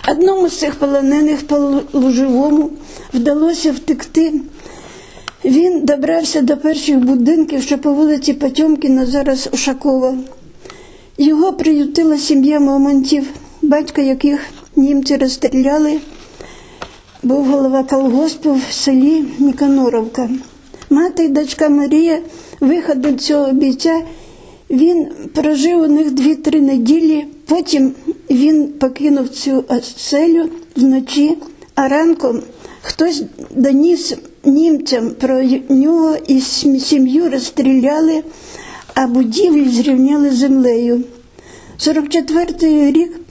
Одному з цих полонених полуживому вдалося втекти. Він добрався до перших будинків, що по вулиці Потьомкіна, зараз Ушакова. Його приютила сім'я Момонтів, батька яких німці розстріляли, був голова колгоспу в селі Ніканоровка. Мати і дочка Марія, виходу цього бійця, він прожив у них 2-3 неділі, потім він покинув цю оселю вночі, а ранком хтось доніс німцям про нього і сім'ю розстріляли, а будівлі зрівняли з землею. 44-й рік